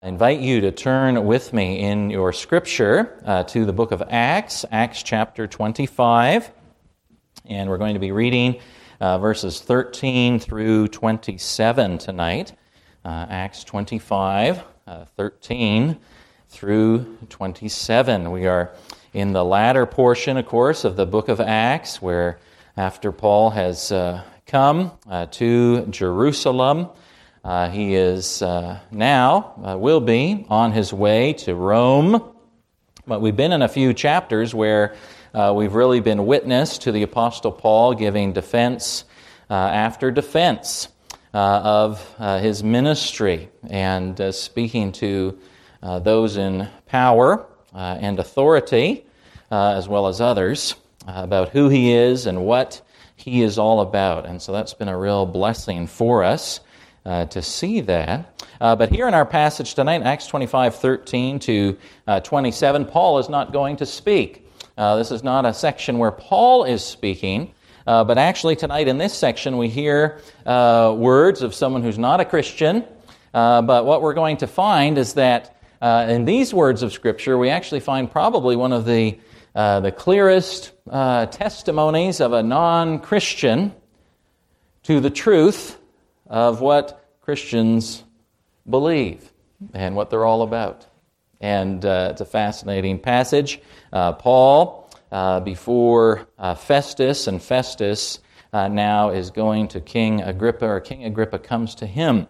I invite you to turn with me in your scripture to the book of Acts, Acts chapter 25, and we're going to be reading verses 13 through 27 tonight. Acts 25, 13 through 27. We are in the latter portion, of course, of the book of Acts, where after Paul has come to Jerusalem, he is will be on his way to Rome. But we've been in a few chapters where we've really been witness to the Apostle Paul giving defense after defense of his ministry and speaking to those in power and authority, as well as others, about who he is and what he is all about. And so that's been a real blessing for us to see that. But here in our passage tonight, Acts 25, 13 to 27, Paul is not going to speak. This is not a section where Paul is speaking, but actually tonight in this section we hear words of someone who's not a Christian. But what we're going to find is that in these words of Scripture, we actually find probably one of the clearest testimonies of a non-Christian to the truth of what Christians believe and what they're all about. And it's a fascinating passage. Paul, before Festus, and Festus now is going to King Agrippa, or King Agrippa comes to him.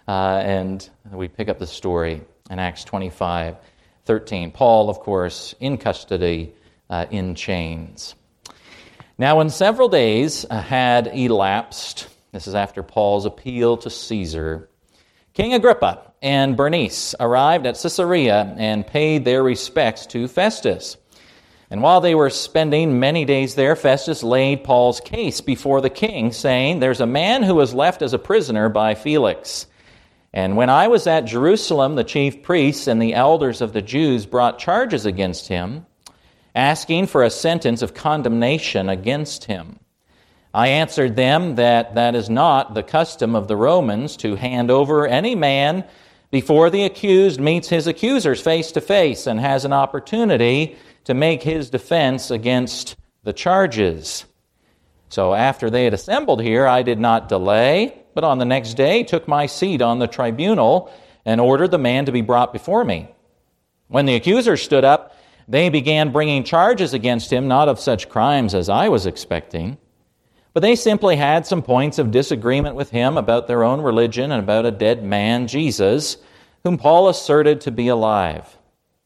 And we pick up the story in Acts 25, 13. Paul, of course, in custody, in chains. Now, when several days had elapsed, this is after Paul's appeal to Caesar, King Agrippa and Bernice arrived at Caesarea and paid their respects to Festus. And while they were spending many days there, Festus laid Paul's case before the king, saying, "There's a man who was left as a prisoner by Felix. And when I was at Jerusalem, the chief priests and the elders of the Jews brought charges against him, asking for a sentence of condemnation against him. I answered them that is not the custom of the Romans to hand over any man before the accused meets his accusers face to face and has an opportunity to make his defense against the charges. So after they had assembled here, I did not delay, but on the next day took my seat on the tribunal and ordered the man to be brought before me. When the accusers stood up, they began bringing charges against him, not of such crimes as I was expecting, but they simply had some points of disagreement with him about their own religion and about a dead man, Jesus, whom Paul asserted to be alive.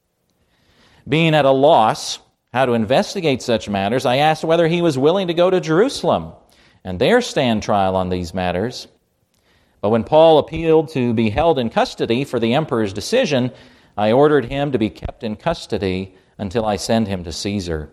Being at a loss how to investigate such matters, I asked whether he was willing to go to Jerusalem and there stand trial on these matters. But when Paul appealed to be held in custody for the emperor's decision, I ordered him to be kept in custody until I send him to Caesar."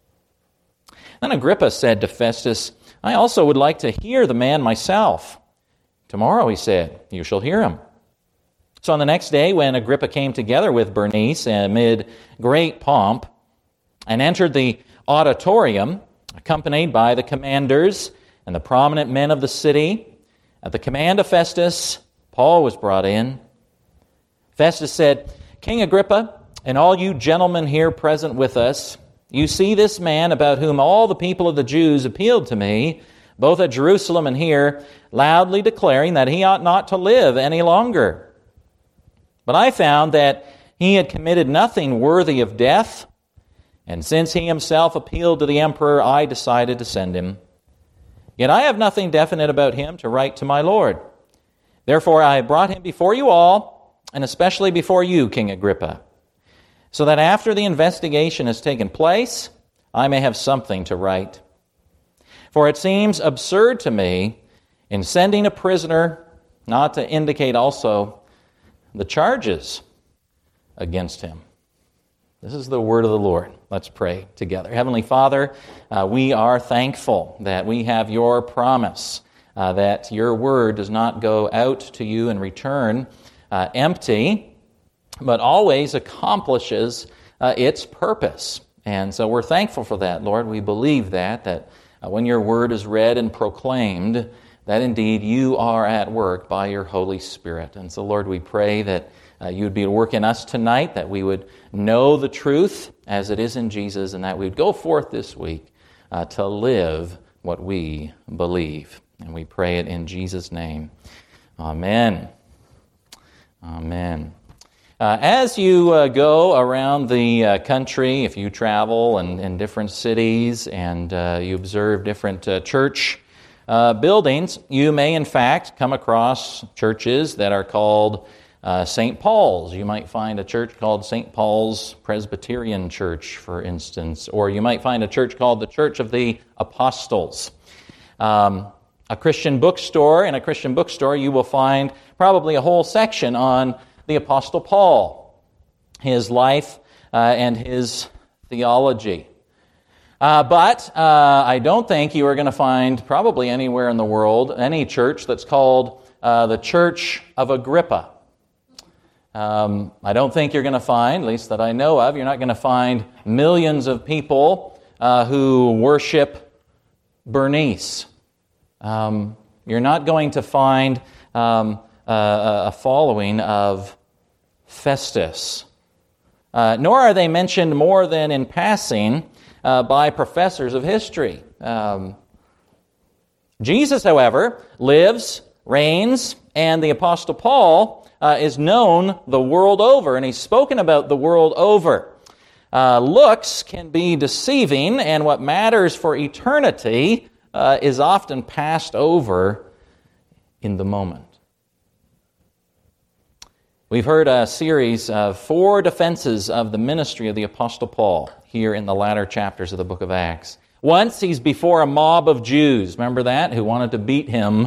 Then Agrippa said to Festus, "I also would like to hear the man myself." "Tomorrow," he said, "you shall hear him." So on the next day, when Agrippa came together with Bernice amid great pomp and entered the auditorium, accompanied by the commanders and the prominent men of the city, at the command of Festus, Paul was brought in. Festus said, "King Agrippa, and all you gentlemen here present with us, you see this man about whom all the people of the Jews appealed to me, both at Jerusalem and here, loudly declaring that he ought not to live any longer. But I found that he had committed nothing worthy of death, and since he himself appealed to the emperor, I decided to send him. Yet I have nothing definite about him to write to my lord. Therefore I brought him before you all, and especially before you, King Agrippa, so that after the investigation has taken place, I may have something to write. For it seems absurd to me, in sending a prisoner, not to indicate also the charges against him." This is the word of the Lord. Let's pray together. Heavenly Father, we are thankful that we have your promise, that your word does not go out to you and return empty, but always accomplishes its purpose. And so we're thankful for that, Lord. We believe that when your word is read and proclaimed, that indeed you are at work by your Holy Spirit. And so, Lord, we pray that you would be at work in us tonight, that we would know the truth as it is in Jesus, and that we would go forth this week to live what we believe. And we pray it in Jesus' name. Amen. Amen. As you go around the country, if you travel in different cities and you observe different church buildings, you may in fact come across churches that are called St. Paul's. You might find a church called St. Paul's Presbyterian Church, for instance, or you might find a church called the Church of the Apostles. A Christian bookstore, in a Christian bookstore, you will find probably a whole section on the Apostle Paul, his life and his theology. But I don't think you are going to find probably anywhere in the world any church that's called the Church of Agrippa. I don't think you're going to find, at least that I know of, you're not going to find millions of people who worship Bernice. You're not going to find a following of Festus. Nor are they mentioned more than in passing by professors of history. Jesus, however, lives, reigns, and the Apostle Paul is known the world over, and he's spoken about the world over. Looks can be deceiving, and what matters for eternity is often passed over in the moment. We've heard a series of 4 defenses of the ministry of the Apostle Paul here in the latter chapters of the book of Acts. Once he's before a mob of Jews, remember that, who wanted to beat him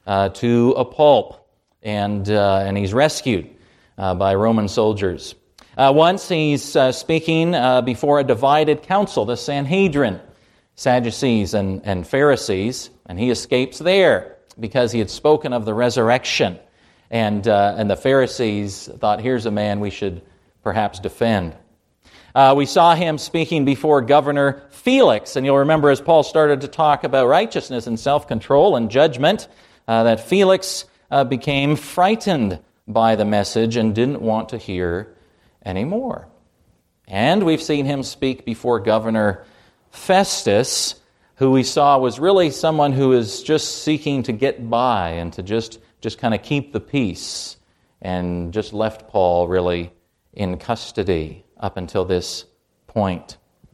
to a pulp, and he's rescued by Roman soldiers. Once he's speaking before a divided council, the Sanhedrin, Sadducees and Pharisees, and he escapes there because he had spoken of the resurrection. And the Pharisees thought, here's a man we should perhaps defend. We saw him speaking before Governor Felix, and you'll remember as Paul started to talk about righteousness and self-control and judgment, that Felix became frightened by the message and didn't want to hear anymore. And we've seen him speak before Governor Festus, who we saw was really someone who is just seeking to get by and to just kind of keep the peace, and just left Paul really in custody up until this point.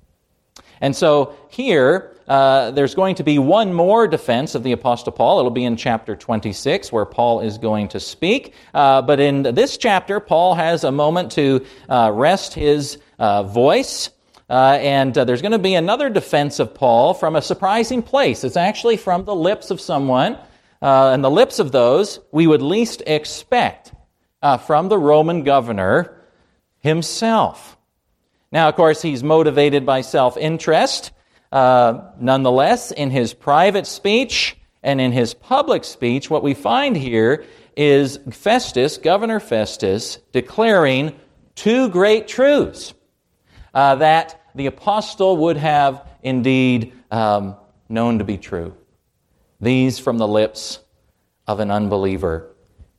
And so here, there's going to be one more defense of the Apostle Paul. It'll be in chapter 26, where Paul is going to speak. But in this chapter, Paul has a moment to rest his voice. And there's going to be another defense of Paul from a surprising place. It's actually from the lips of someone, and the lips of those we would least expect from the Roman governor himself. Now, of course, he's motivated by self-interest. Nonetheless, in his private speech and in his public speech, what we find here is Festus, Governor Festus, declaring 2 great truths that the apostle would have indeed known to be true. These from the lips of an unbeliever.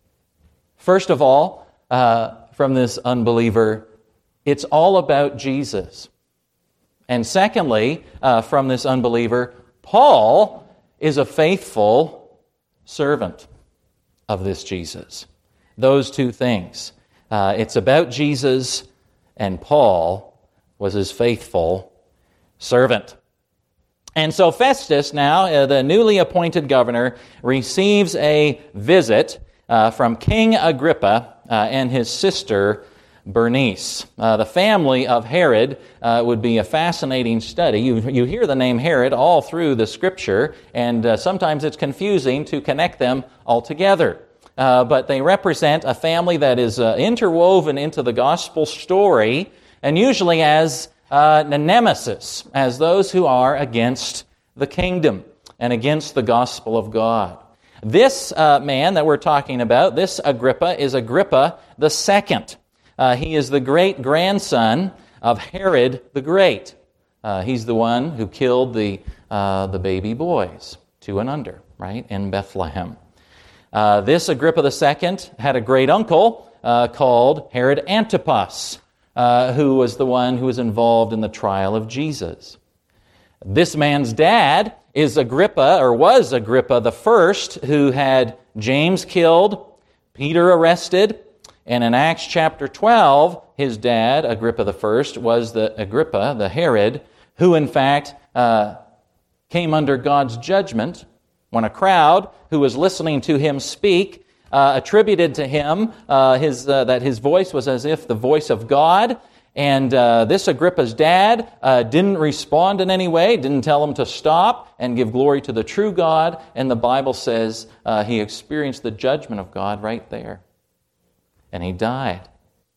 First of all, from this unbeliever, it's all about Jesus. And secondly, from this unbeliever, Paul is a faithful servant of this Jesus. Those 2 things. It's about Jesus, and Paul was his faithful servant. And so Festus, now the newly appointed governor, receives a visit from King Agrippa and his sister Bernice. The family of Herod would be a fascinating study. You hear the name Herod all through the Scripture, and sometimes it's confusing to connect them all together. But they represent a family that is interwoven into the gospel story, and usually as nemesis, as those who are against the kingdom and against the gospel of God. This man that we're talking about, this Agrippa, is Agrippa the Second. He is the great-grandson of Herod the Great. He's the one who killed the baby boys, 2 and under. right, in Bethlehem. This Agrippa II had a great uncle called Herod Antipas, who was the one who was involved in the trial of Jesus. This man's dad is Agrippa, or was Agrippa the first, who had James killed, Peter arrested, and in Acts chapter 12, his dad, Agrippa I, was the Herod, who in fact came under God's judgment when a crowd who was listening to him speak attributed to him that his voice was as if the voice of God. And this Agrippa's dad didn't respond in any way, didn't tell him to stop and give glory to the true God. And the Bible says he experienced the judgment of God right there. And he died.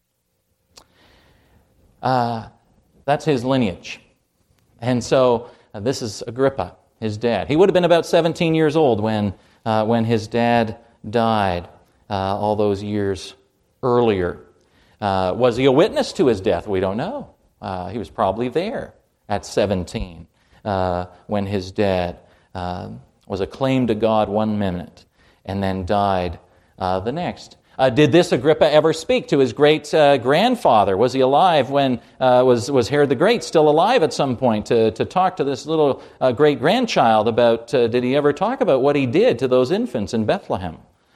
That's his lineage. And so this is Agrippa, his dad. He would have been about 17 years old when his dad died all those years earlier. Was he a witness to his death? We don't know. He was probably there at 17 when his dad was acclaimed to God one minute and then died the next. Did this Agrippa ever speak to his great grandfather? Was he alive when was Herod the Great still alive at some point to talk to this little great grandchild about? Did he ever talk about what he did to those infants in Bethlehem?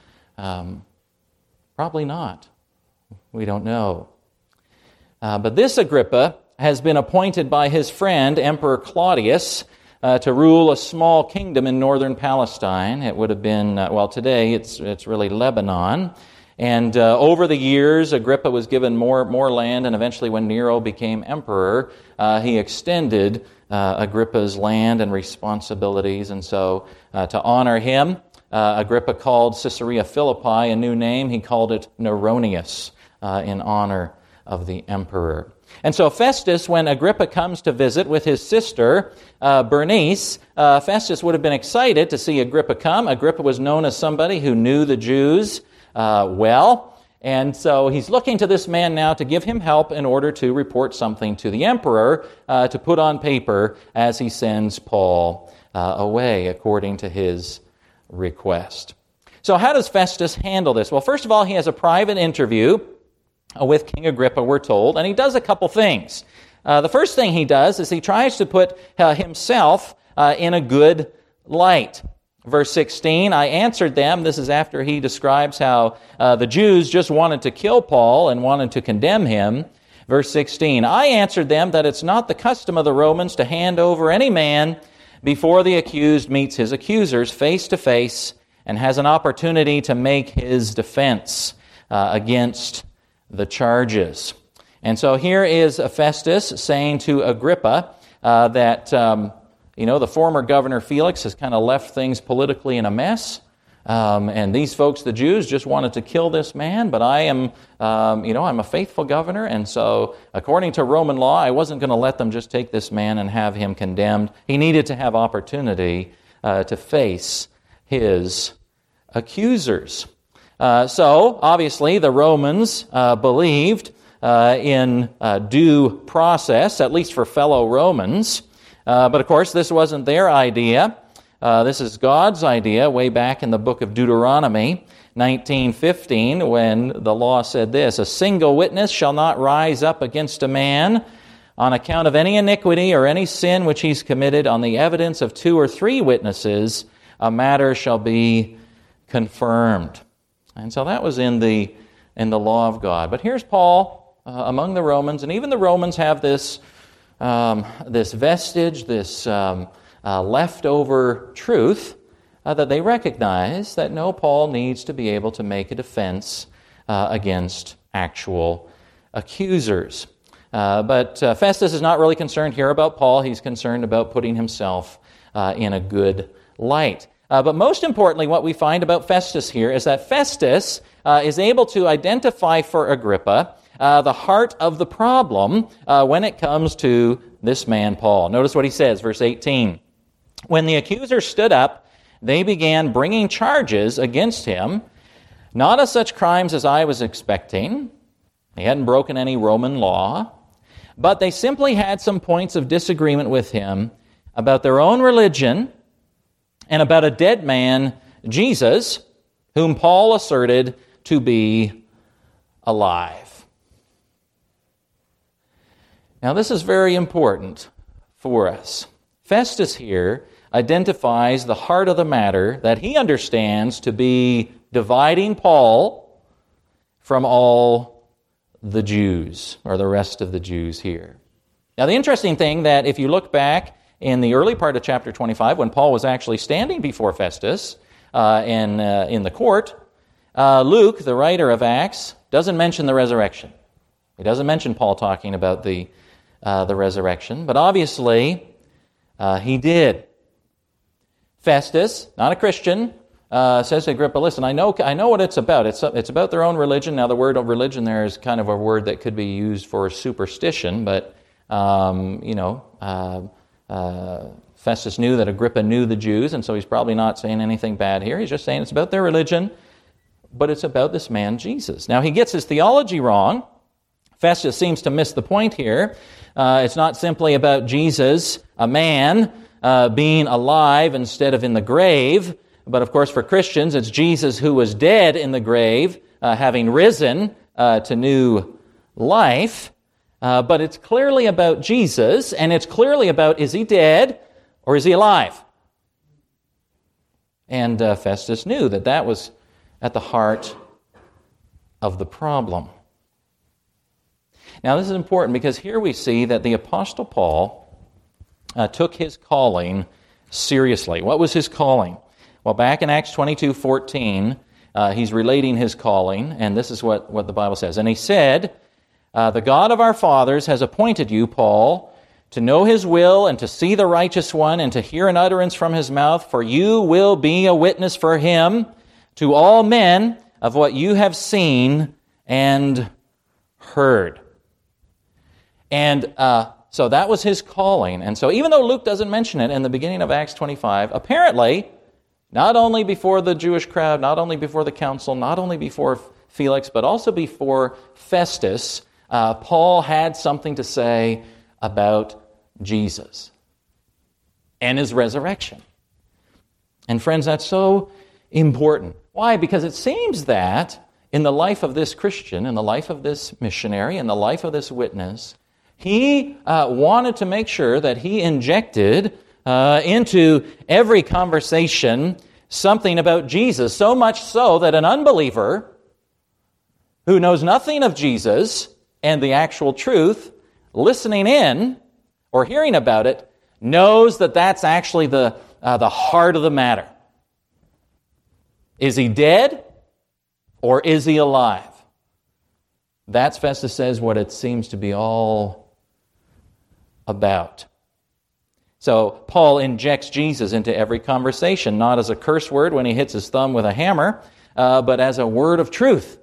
Probably not. We don't know. But this Agrippa has been appointed by his friend, Emperor Claudius, to rule a small kingdom in northern Palestine. It would have been, today it's really Lebanon. And over the years, Agrippa was given more land, and eventually when Nero became emperor, he extended Agrippa's land and responsibilities. And so to honor him, Agrippa called Caesarea Philippi a new name. He called it Neronius in honor of the emperor. And so Festus, when Agrippa comes to visit with his sister, Bernice, Festus would have been excited to see Agrippa come. Agrippa was known as somebody who knew the Jews well, and so he's looking to this man now to give him help in order to report something to the emperor to put on paper as he sends Paul away according to his request. So how does Festus handle this? Well, first of all, he has a private interview with King Agrippa, we're told, and he does a couple things. The first thing he does is he tries to put himself in a good light. Verse 16, I answered them. This is after he describes how the Jews just wanted to kill Paul and wanted to condemn him. Verse 16, I answered them that it's not the custom of the Romans to hand over any man before the accused meets his accusers face to face and has an opportunity to make his defense against the charges. And so here is Festus saying to Agrippa that the former governor Felix has kind of left things politically in a mess. And these folks, the Jews, just wanted to kill this man, but I am, I'm a faithful governor, and so according to Roman law, I wasn't going to let them just take this man and have him condemned. He needed to have opportunity to face his accusers. So, obviously, the Romans believed in due process, at least for fellow Romans. But of course, this wasn't their idea. This is God's idea way back in the book of Deuteronomy 19:15, when the law said this, a single witness shall not rise up against a man on account of any iniquity or any sin which he's committed. On the evidence of 2 or 3 witnesses, a matter shall be confirmed. And so that was in the law of God. But here's Paul among the Romans, and even the Romans have this vestige, this leftover truth that they recognize that no, Paul needs to be able to make a defense against actual accusers. But Festus is not really concerned here about Paul. He's concerned about putting himself in a good light. But most importantly, what we find about Festus here is that Festus is able to identify for Agrippa the heart of the problem when it comes to this man, Paul. Notice what he says, verse 18. When the accusers stood up, they began bringing charges against him, not of such crimes as I was expecting. He hadn't broken any Roman law, but they simply had some points of disagreement with him about their own religion and about a dead man, Jesus, whom Paul asserted to be alive. Now, this is very important for us. Festus here identifies the heart of the matter that he understands to be dividing Paul from all the Jews, or the rest of the Jews here. Now, the interesting thing that if you look back in the early part of chapter 25, when Paul was actually standing before Festus in the court, Luke, the writer of Acts, doesn't mention the resurrection. He doesn't mention Paul talking about the resurrection, but obviously he did. Festus, not a Christian, says to Agrippa, listen, I know what it's about. It's about their own religion. Now, the word religion there is kind of a word that could be used for superstition, but, Festus knew that Agrippa knew the Jews, and so he's probably not saying anything bad here. He's just saying it's about their religion, but it's about this man, Jesus. Now, he gets his theology wrong. Festus seems to miss the point here. It's not simply about Jesus, a man, being alive instead of in the grave. But of course, for Christians, it's Jesus who was dead in the grave, having risen to new life. But it's clearly about Jesus, and it's clearly about, is he dead or is he alive? And Festus knew that was at the heart of the problem. Now, this is important because here we see that the Apostle Paul took his calling seriously. What was his calling? Well, back in Acts 22:14, he's relating his calling, and this is what the Bible says. And he said, the God of our fathers has appointed you, Paul, to know his will and to see the righteous one and to hear an utterance from his mouth, for you will be a witness for him to all men of what you have seen and heard. And so that was his calling. And so even though Luke doesn't mention it in the beginning of Acts 25, apparently, not only before the Jewish crowd, not only before the council, not only before Felix, but also before Festus, Paul had something to say about Jesus and his resurrection. And friends, that's so important. Why? Because it seems that in the life of this Christian, in the life of this missionary, in the life of this witness, he wanted to make sure that he injected into every conversation something about Jesus, so much so that an unbeliever who knows nothing of Jesus and the actual truth, listening in or hearing about it, knows that that's actually the heart of the matter. Is he dead or is he alive? That's, Festus says, what it seems to be all about. So Paul injects Jesus into every conversation, not as a curse word when he hits his thumb with a hammer, but as a word of truth.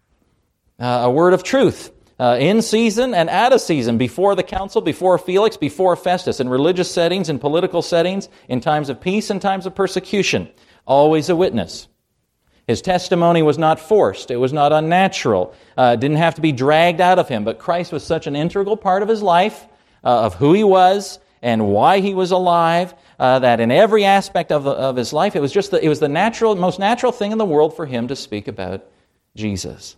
A word of truth. In season and out of season, before the council, before Felix, before Festus, in religious settings, in political settings, in times of peace and times of persecution. Always a witness. His testimony was not forced. It was not unnatural. It didn't have to be dragged out of him. But Christ was such an integral part of his life, of who he was and why he was alive, that in every aspect of his life, it was the most natural thing in the world for him to speak about Jesus.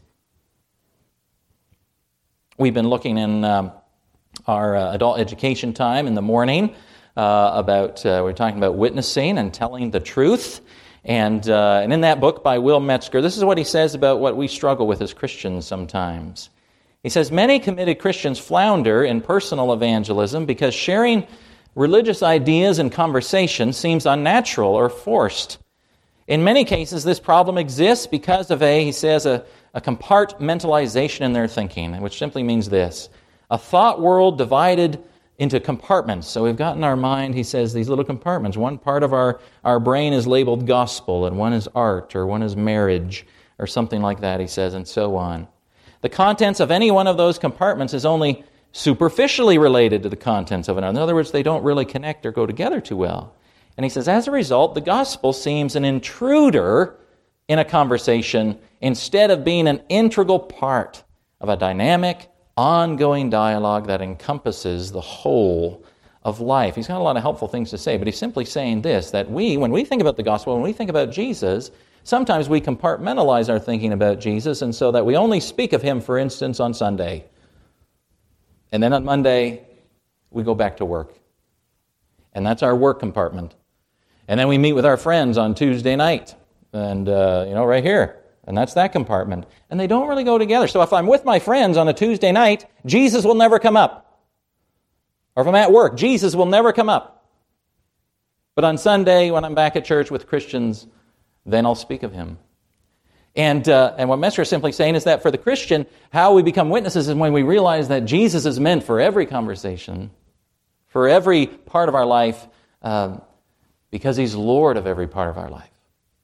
We've been looking in our adult education time in the morning we're talking about witnessing and telling the truth. And in that book by Will Metzger, this is what he says about what we struggle with as Christians sometimes. He says, many committed Christians flounder in personal evangelism because sharing religious ideas and conversation seems unnatural or forced. In many cases, this problem exists because of a compartmentalization in their thinking, which simply means this: a thought world divided into compartments. So we've got in our mind, he says, these little compartments. One part of our brain is labeled gospel, and one is art, or one is marriage, or something like that, he says, and so on. The contents of any one of those compartments is only superficially related to the contents of another. In other words, they don't really connect or go together too well. And he says, as a result, the gospel seems an intruder in a conversation instead of being an integral part of a dynamic, ongoing dialogue that encompasses the whole of life. He's got a lot of helpful things to say, but he's simply saying this, that when we think about the gospel, when we think about Jesus, sometimes we compartmentalize our thinking about Jesus, and so that we only speak of him, for instance, on Sunday. And then on Monday, we go back to work. And that's our work compartment. And then we meet with our friends on Tuesday night, and right here. And that's that compartment. And they don't really go together. So if I'm with my friends on a Tuesday night, Jesus will never come up. Or if I'm at work, Jesus will never come up. But on Sunday, when I'm back at church with Christians, then I'll speak of him. And what Messer is simply saying is that for the Christian, how we become witnesses is when we realize that Jesus is meant for every conversation, for every part of our life, because he's Lord of every part of our life.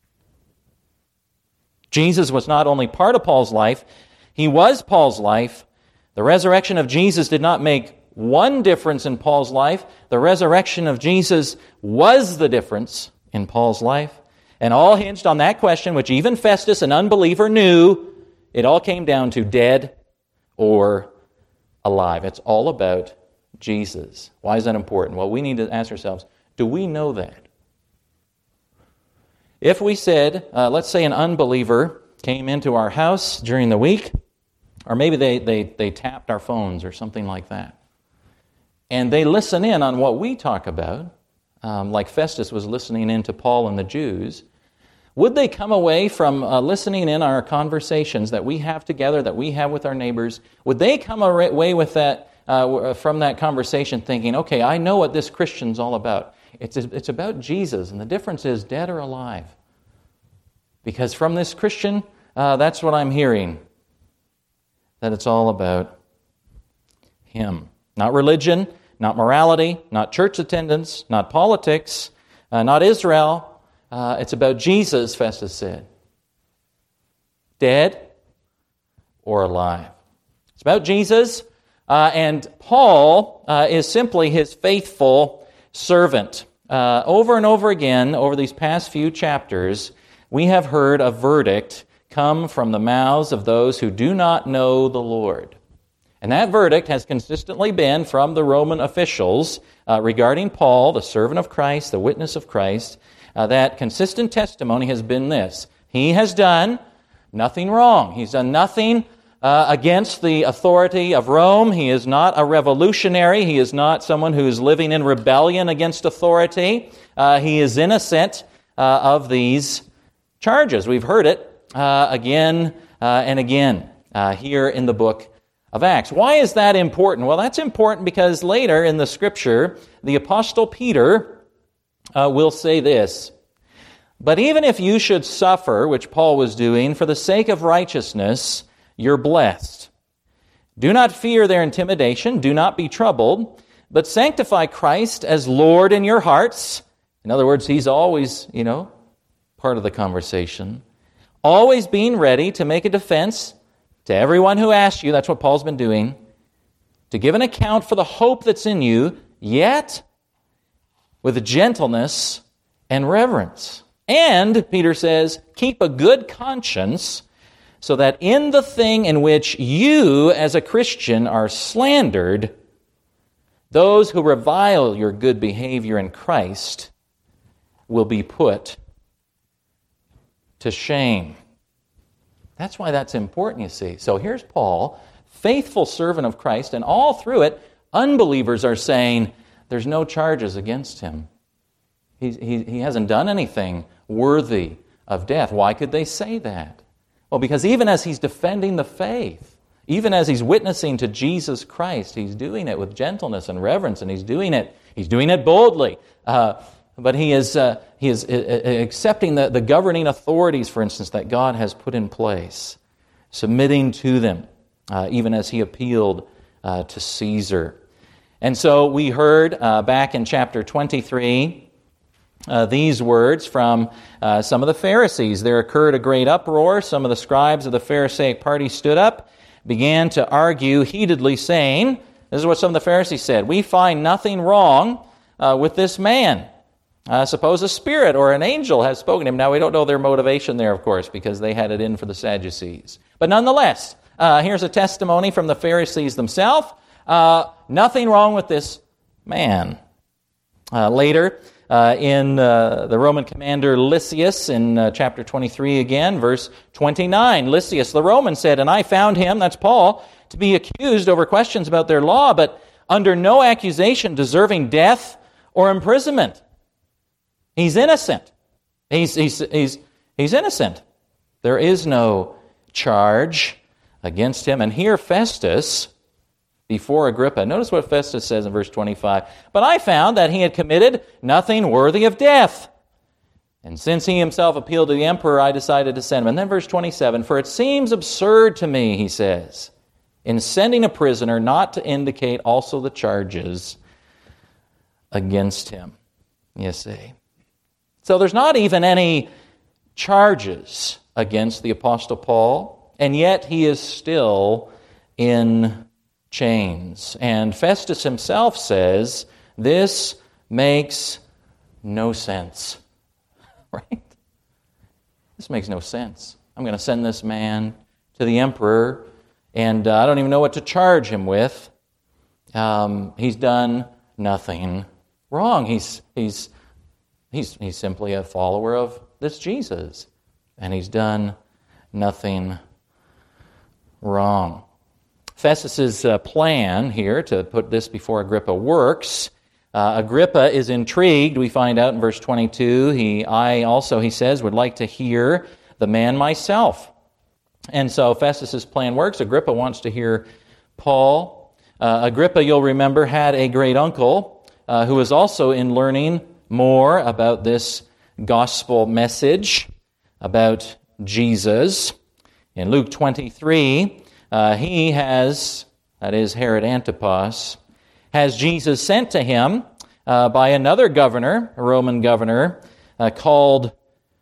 Jesus was not only part of Paul's life, he was Paul's life. The resurrection of Jesus did not make one difference in Paul's life. The resurrection of Jesus was the difference in Paul's life. And all hinged on that question, which even Festus, an unbeliever, knew. It all came down to dead or alive. It's all about Jesus. Why is that important? Well, we need to ask ourselves, do we know that? If we said, let's say an unbeliever came into our house during the week, or maybe they tapped our phones or something like that, and they listen in on what we talk about, like Festus was listening in to Paul and the Jews, would they come away from listening in on our conversations that we have together, that we have with our neighbors, would they come away with that from that conversation thinking, okay, I know what this Christian's all about. It's about Jesus, and the difference is dead or alive. Because from this Christian, that's what I'm hearing, that it's all about him. Not religion, not morality, not church attendance, not politics, not Israel. It's about Jesus, Festus said. Dead or alive. It's about Jesus, and Paul is simply his faithful servant. Over and over again, over these past few chapters, we have heard a verdict come from the mouths of those who do not know the Lord. And that verdict has consistently been from the Roman officials regarding Paul, the servant of Christ, the witness of Christ. That consistent testimony has been this: he has done nothing wrong. He's done nothing against the authority of Rome. He is not a revolutionary. He is not someone who is living in rebellion against authority. He is innocent of these charges. We've heard it again and again here in the book of Acts. Why is that important? Well, that's important because later in the Scripture, the Apostle Peter will say this: "But even if you should suffer," which Paul was doing, "for the sake of righteousness, you're blessed. Do not fear their intimidation, do not be troubled, but sanctify Christ as Lord in your hearts." In other words, he's always, part of the conversation. "Always being ready to make a defense to everyone who asks you," that's what Paul's been doing, "to give an account for the hope that's in you, yet with gentleness and reverence. And," Peter says, "keep a good conscience, so that in the thing in which you as a Christian are slandered, those who revile your good behavior in Christ will be put to shame." That's why that's important, you see. So here's Paul, faithful servant of Christ, and all through it, unbelievers are saying there's no charges against him. He hasn't done anything worthy of death. Why could they say that? Well, because even as he's defending the faith, even as he's witnessing to Jesus Christ, he's doing it with gentleness and reverence, and he's doing it boldly. But he is accepting the governing authorities, for instance, that God has put in place, submitting to them, even as he appealed to Caesar. And so we heard back in chapter 23 these words from some of the Pharisees. "There occurred a great uproar. Some of the scribes of the Pharisaic party stood up, began to argue heatedly, saying," this is what some of the Pharisees said, "we find nothing wrong with this man. Suppose a spirit or an angel has spoken to him." Now, we don't know their motivation there, of course, because they had it in for the Sadducees. But nonetheless, here's a testimony from the Pharisees themselves. Nothing wrong with this man. Later, in the Roman commander Lysias, in chapter 23 again, verse 29, Lysias the Roman said, "And I found him," that's Paul, "to be accused over questions about their law, but under no accusation deserving death or imprisonment." He's innocent. He's innocent. There is no charge against him. And here Festus, before Agrippa, notice what Festus says in verse 25. "But I found that he had committed nothing worthy of death. And since he himself appealed to the emperor, I decided to send him." And then verse 27, "For it seems absurd to me," he says, "in sending a prisoner not to indicate also the charges against him." You see. So there's not even any charges against the Apostle Paul, and yet he is still in chains. And Festus himself says, this makes no sense. Right? This makes no sense. I'm going to send this man to the emperor, and I don't even know what to charge him with. He's done nothing wrong. He's simply a follower of this Jesus, and he's done nothing wrong. Festus's plan here to put this before Agrippa works. Agrippa is intrigued. We find out in verse 22. I also, he says, would like to hear the man myself. And so Festus's plan works. Agrippa wants to hear Paul. Agrippa, you'll remember, had a great uncle who was also in learning more about this gospel message about Jesus. In Luke 23, he has, that is Herod Antipas, has Jesus sent to him by another governor, a Roman governor, called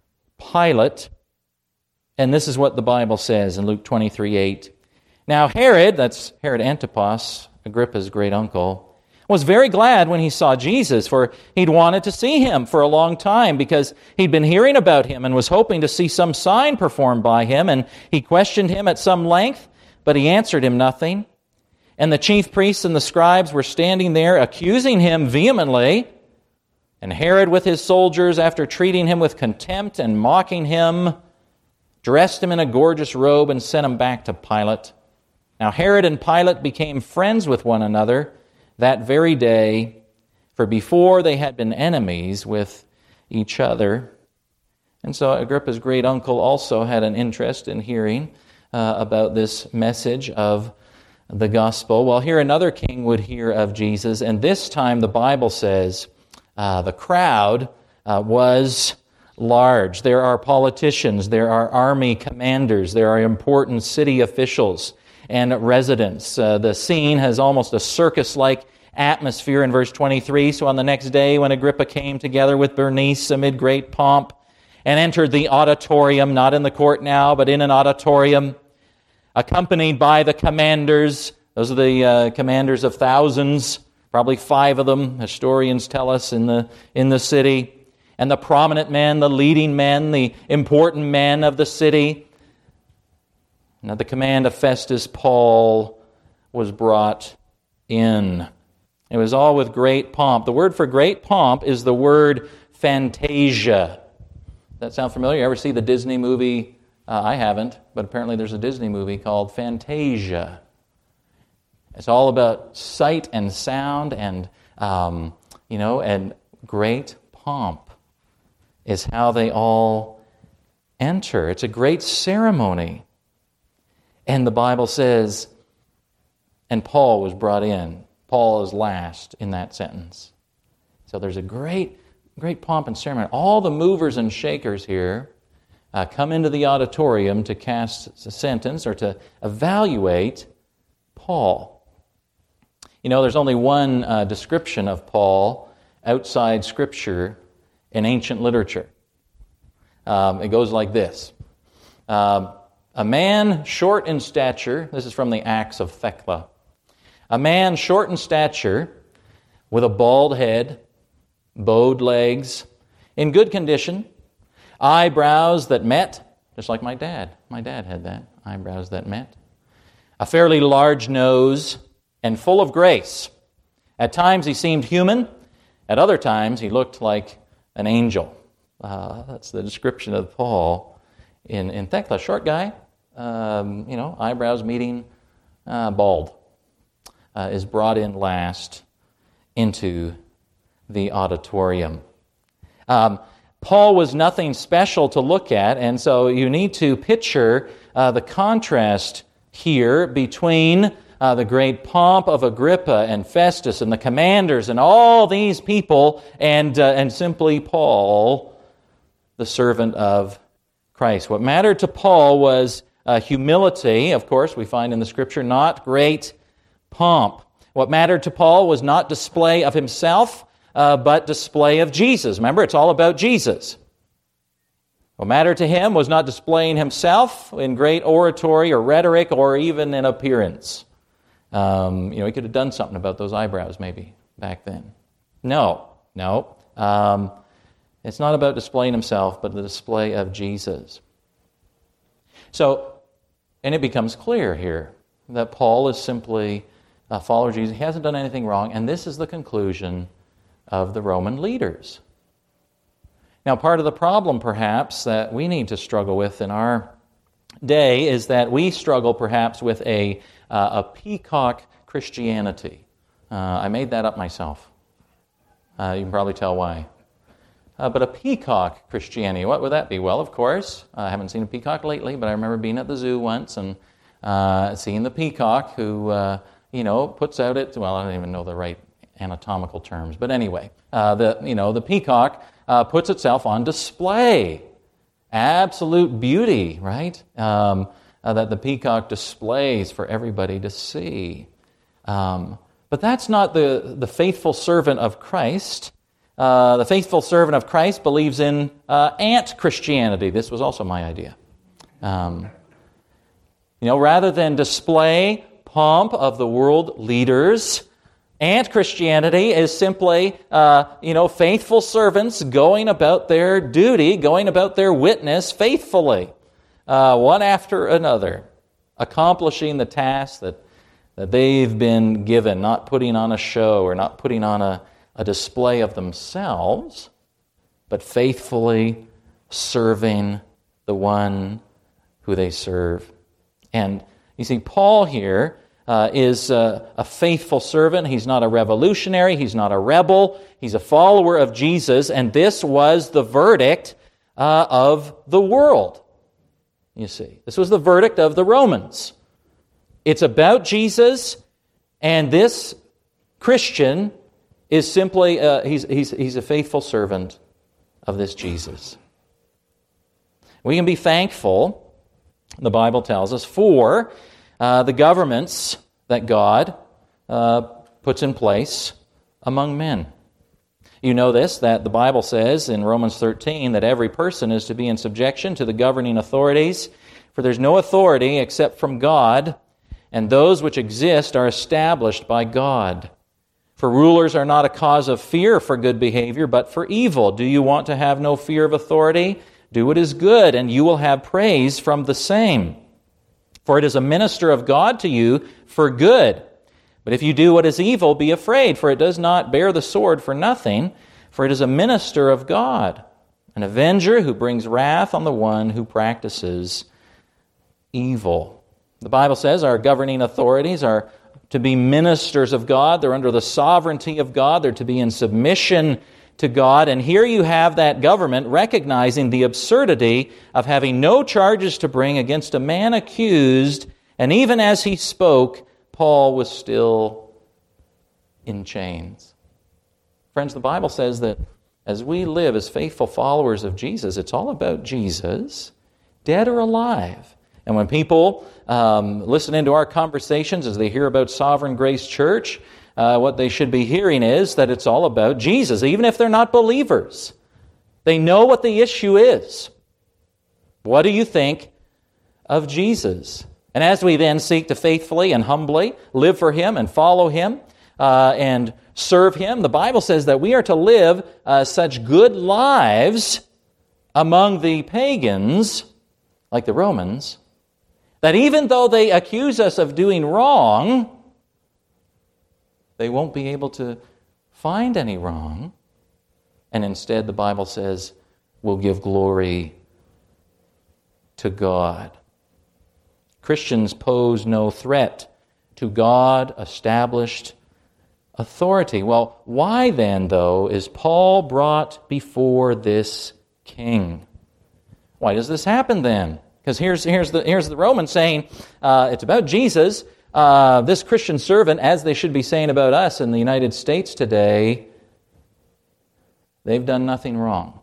Pilate. And this is what the Bible says in Luke 23:8. "Now Herod," that's Herod Antipas, Agrippa's great uncle, "was very glad when he saw Jesus, for he'd wanted to see him for a long time, because he'd been hearing about him and was hoping to see some sign performed by him. And he questioned him at some length, but he answered him nothing. And the chief priests and the scribes were standing there, accusing him vehemently. And Herod with his soldiers, after treating him with contempt and mocking him, dressed him in a gorgeous robe and sent him back to Pilate. Now Herod and Pilate became friends with one another that very day, for before they had been enemies with each other." And so Agrippa's great uncle also had an interest in hearing about this message of the gospel. Well, here another king would hear of Jesus, and this time the Bible says the crowd was large. There are politicians, there are army commanders, there are important city officials and residents. The scene has almost a circus-like atmosphere in verse 23. "So on the next day, when Agrippa came together with Bernice amid great pomp and entered the auditorium," not in the court now, but in an auditorium, "accompanied by the commanders," those are the commanders of thousands, probably 5 of them, historians tell us, in the city, "and the prominent men, the leading men, the important men of the city. And at the command of Festus, Paul was brought in." It was all with great pomp. The word for great pomp is the word fantasia. Does that sound familiar? You ever see the Disney movie? I haven't, but apparently there's a Disney movie called Fantasia. It's all about sight and sound and, and great pomp is how they all enter. It's a great ceremony. And the Bible says, and Paul was brought in. Paul is last in that sentence. So there's a great pomp and ceremony. All the movers and shakers here come into the auditorium to cast a sentence or to evaluate Paul. You know, there's only one description of Paul outside Scripture in ancient literature. It goes like this. A man short in stature, this is from the Acts of Thecla. "A man short in stature, with a bald head, bowed legs, in good condition, eyebrows that met," just like my dad. My dad had that, eyebrows that met. "A fairly large nose, and full of grace. At times he seemed human, At other times, he looked like an angel. That's the description of Paul in Thecla. Short guy, eyebrows meeting, bald, is brought in last into the auditorium. Paul was nothing special to look at, and so you need to picture the contrast here between the great pomp of Agrippa and Festus and the commanders and all these people and simply Paul, the servant of Christ. What mattered to Paul was humility, of course, we find in the Scripture, not great pomp. What mattered to Paul was not display of himself, but display of Jesus. Remember, it's all about Jesus. What mattered to him was not displaying himself in great oratory or rhetoric or even in appearance. He could have done something about those eyebrows maybe back then. No. It's not about displaying himself, but the display of Jesus. So, and it becomes clear here that Paul is simply a follower of Jesus. He hasn't done anything wrong, and this is the conclusion of the Roman leaders. Now, part of the problem, perhaps, that we need to struggle with in our day is that we struggle, perhaps, with a peacock Christianity. I made that up myself. You can probably tell why. But a peacock Christianity, what would that be? Well, of course, I haven't seen a peacock lately, but I remember being at the zoo once and seeing the peacock who, puts out I don't even know the right anatomical terms, but anyway, the peacock puts itself on display. Absolute beauty, right? That the peacock displays for everybody to see. But that's not the faithful servant of Christ. The faithful servant of Christ believes in ant Christianity. This was also my idea. Rather than display pomp of the world leaders, ant Christianity is simply, faithful servants going about their duty, going about their witness faithfully, one after another, accomplishing the task that they've been given, not putting on a show or not putting on a display of themselves, but faithfully serving the one who they serve. And you see, Paul here is a faithful servant. He's not a revolutionary. He's not a rebel. He's a follower of Jesus, and this was the verdict of the world. You see, this was the verdict of the Romans. It's about Jesus, and this Christian is simply he's a faithful servant of this Jesus. We can be thankful, the Bible tells us, for the governments that God puts in place among men. You know this, that the Bible says in Romans 13 that every person is to be in subjection to the governing authorities, for there's no authority except from God, and those which exist are established by God. For rulers are not a cause of fear for good behavior, but for evil. Do you want to have no fear of authority? Do what is good, and you will have praise from the same. For it is a minister of God to you for good. But if you do what is evil, be afraid, for it does not bear the sword for nothing, for it is a minister of God, an avenger who brings wrath on the one who practices evil. The Bible says our governing authorities are to be ministers of God. They're under the sovereignty of God. They're to be in submission to God. And here you have that government recognizing the absurdity of having no charges to bring against a man accused. And even as he spoke, Paul was still in chains. Friends, the Bible says that as we live as faithful followers of Jesus, it's all about Jesus, dead or alive. And when people listen into our conversations as they hear about Sovereign Grace Church, what they should be hearing is that it's all about Jesus, even if they're not believers. They know what the issue is. What do you think of Jesus? And as we then seek to faithfully and humbly live for Him and follow Him and serve Him, the Bible says that we are to live such good lives among the pagans, like the Romans, that even though they accuse us of doing wrong, they won't be able to find any wrong And instead, the Bible says, we'll give glory to God. Christians pose no threat to God-established authority. Well, why then, though, is Paul brought before this king? Why does this happen then? Because here's the Romans saying it's about Jesus. This Christian servant, as they should be saying about us in the United States today, they've done nothing wrong.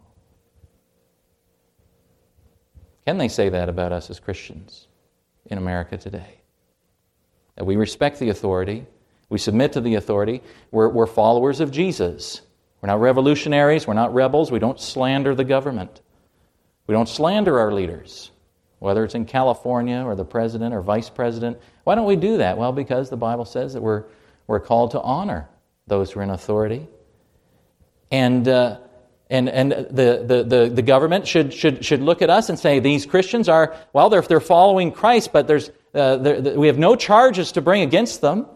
Can they say that about us as Christians in America today? That we respect the authority, we submit to the authority, we're followers of Jesus. We're not revolutionaries, we're not rebels, we don't slander the government. We don't slander our leaders, whether it's in California or the president or vice president. Why don't we do that? Well, because the Bible says that we're called to honor those who are in authority. And the government should look at us and say, these Christians are, well, they're following Christ, but we have no charges to bring against them.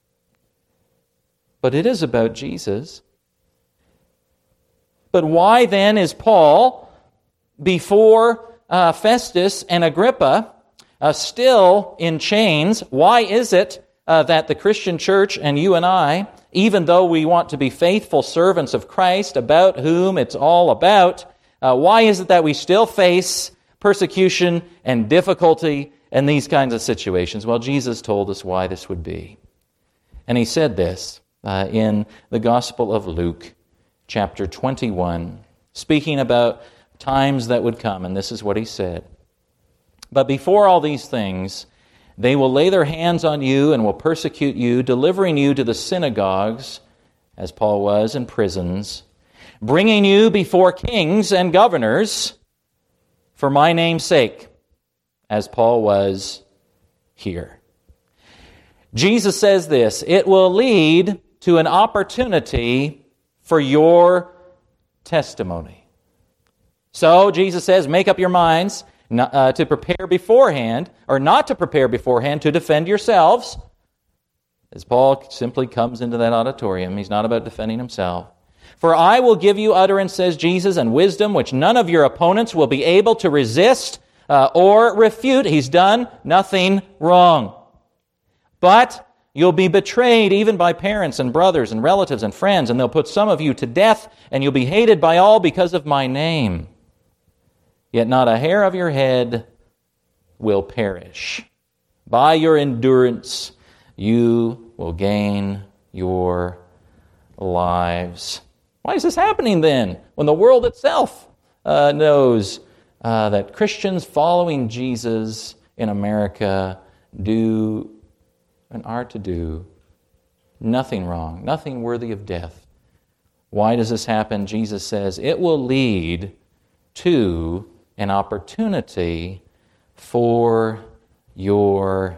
But it is about Jesus. But why then is Paul before Festus and Agrippa still in chains? Why is it that the Christian church and you and I, even though we want to be faithful servants of Christ, about whom it's all about, why is it that we still face persecution and difficulty in these kinds of situations? Well, Jesus told us why this would be. And he said this in the Gospel of Luke, chapter 21, speaking about times that would come, and this is what he said. But before all these things, they will lay their hands on you and will persecute you, delivering you to the synagogues, as Paul was, in prisons, bringing you before kings and governors for my name's sake, as Paul was here. Jesus says this, it will lead to an opportunity for your testimony. So Jesus says, make up your minds to prepare beforehand, or not to prepare beforehand, to defend yourselves. As Paul simply comes into that auditorium, he's not about defending himself. For I will give you utterance, says Jesus, and wisdom which none of your opponents will be able to resist or refute. He's done nothing wrong. But you'll be betrayed even by parents and brothers and relatives and friends, and they'll put some of you to death, and you'll be hated by all because of my name. Yet not a hair of your head will perish. By your endurance, you will gain your lives. Why is this happening then, when the world itself knows that Christians following Jesus in America do and are to do nothing wrong, nothing worthy of death? Why does this happen? Jesus says it will lead to an opportunity for your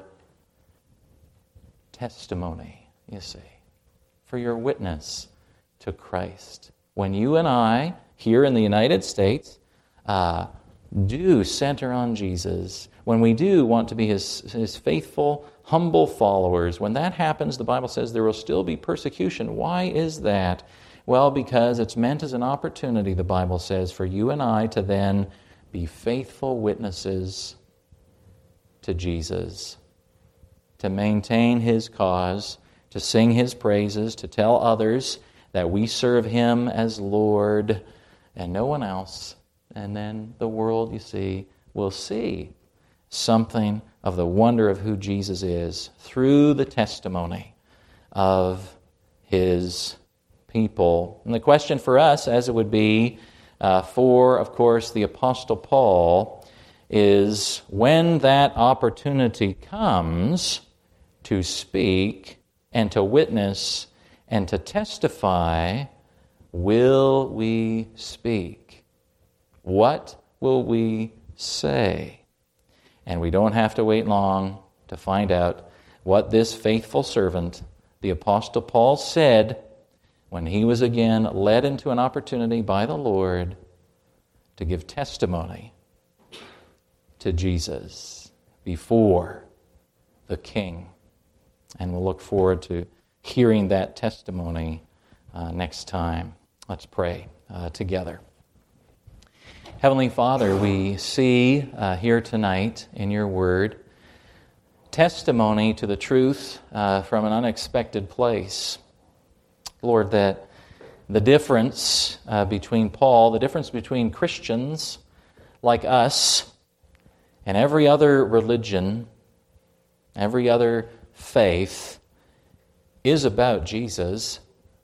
testimony, you see, for your witness to Christ. When you and I, here in the United States, do center on Jesus, when we do want to be His faithful, humble followers, when that happens, the Bible says there will still be persecution. Why is that? Well, because it's meant as an opportunity, the Bible says, for you and I to then be faithful witnesses to Jesus, to maintain His cause, to sing His praises, to tell others that we serve Him as Lord and no one else. And then the world, you see, will see something of the wonder of who Jesus is through the testimony of His people. And the question for us, as it would be for, of course, the Apostle Paul, is when that opportunity comes to speak and to witness and to testify, will we speak? What will we say? And we don't have to wait long to find out what this faithful servant, the Apostle Paul, said when he was again led into an opportunity by the Lord to give testimony to Jesus before the King. And we'll look forward to hearing that testimony next time. Let's pray together. Heavenly Father, we see here tonight in your word testimony to the truth from an unexpected place. Lord, that the difference between Paul, the difference between Christians like us and every other religion, every other faith, is about Jesus,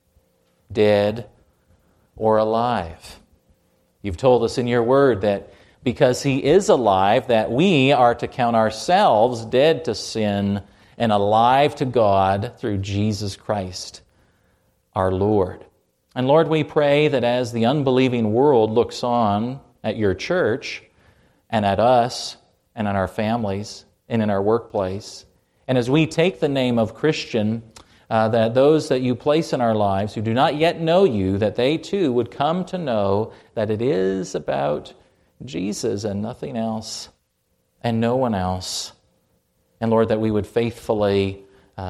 dead or alive. You've told us in your word that because he is alive, that we are to count ourselves dead to sin and alive to God through Jesus Christ, our Lord. And Lord, we pray that as the unbelieving world looks on at your church and at us and at our families and in our workplace, and as we take the name of Christian, that those that you place in our lives who do not yet know you, that they too would come to know that it is about Jesus and nothing else and no one else. And Lord, that we would faithfully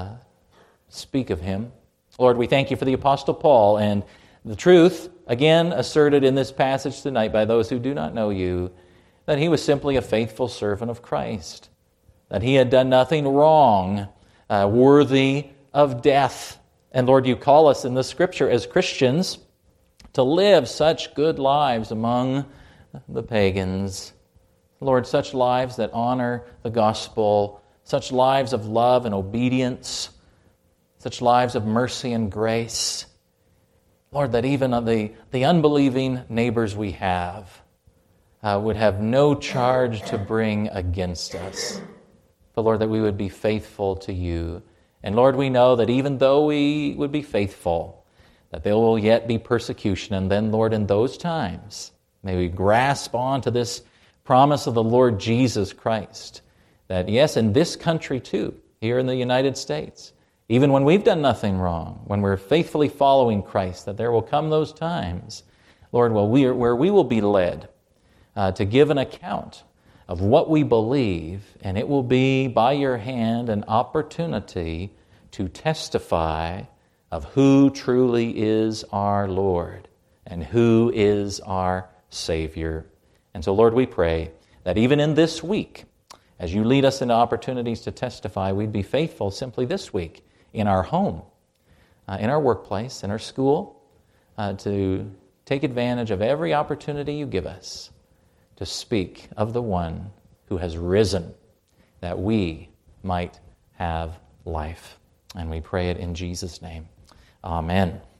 speak of him. Lord, we thank you for the Apostle Paul and the truth, again asserted in this passage tonight by those who do not know you, that he was simply a faithful servant of Christ, that he had done nothing wrong, worthy of death. And Lord, you call us in the Scripture as Christians to live such good lives among the pagans. Lord, such lives that honor the gospel, such lives of love and obedience, such lives of mercy and grace. Lord, that even the unbelieving neighbors we have would have no charge to bring against us. But Lord, that we would be faithful to you. And Lord, we know that even though we would be faithful, that there will yet be persecution. And then, Lord, in those times, may we grasp on to this promise of the Lord Jesus Christ, that yes, in this country too, here in the United States, even when we've done nothing wrong, when we're faithfully following Christ, that there will come those times, Lord, where we will be led to give an account of what we believe, and it will be by your hand an opportunity to testify of who truly is our Lord and who is our Savior. And so, Lord, we pray that even in this week, as you lead us into opportunities to testify, we'd be faithful simply this week in our home, in our workplace, in our school, to take advantage of every opportunity you give us to speak of the one who has risen, that we might have life. And we pray it in Jesus' name. Amen.